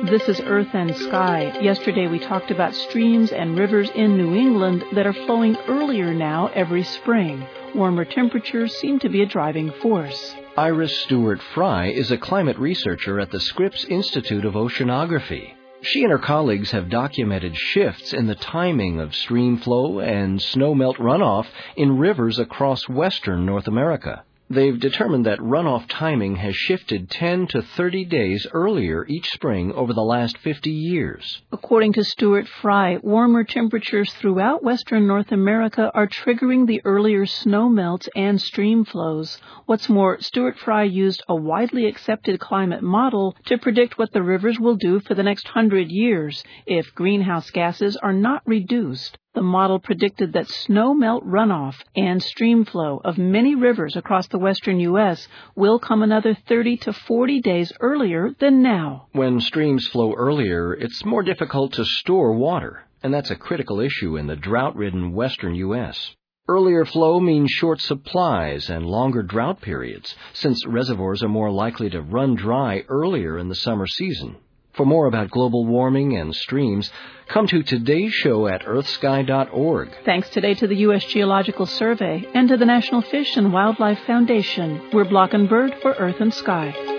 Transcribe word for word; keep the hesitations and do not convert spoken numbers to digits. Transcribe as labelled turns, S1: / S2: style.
S1: This is Earth and Sky. Yesterday we talked about streams and rivers in New England that are flowing earlier now every spring. Warmer temperatures seem to be a driving force.
S2: Iris Stewart-Fry is a climate researcher at the Scripps Institute of Oceanography. She and her colleagues have documented shifts in the timing of stream flow and snowmelt runoff in rivers across western North America. They've determined that runoff timing has shifted ten to thirty days earlier each spring over the last fifty years.
S1: According to Stewart-Fry, warmer temperatures throughout western North America are triggering the earlier snowmelts and stream flows. What's more, Stewart-Fry used a widely accepted climate model to predict what the rivers will do for the next hundred years if greenhouse gases are not reduced. The model predicted that snowmelt runoff and stream flow of many rivers across the western U S will come another thirty to forty days earlier than now.
S2: When streams flow earlier, it's more difficult to store water, and that's a critical issue in the drought-ridden western U S. Earlier flow means short supplies and longer drought periods, since reservoirs are more likely to run dry earlier in the summer season. For more about global warming and streams, come to today's show at earth sky dot org.
S1: Thanks today to the U S Geological Survey and to the National Fish and Wildlife Foundation. We're Block and Bird for Earth and Sky.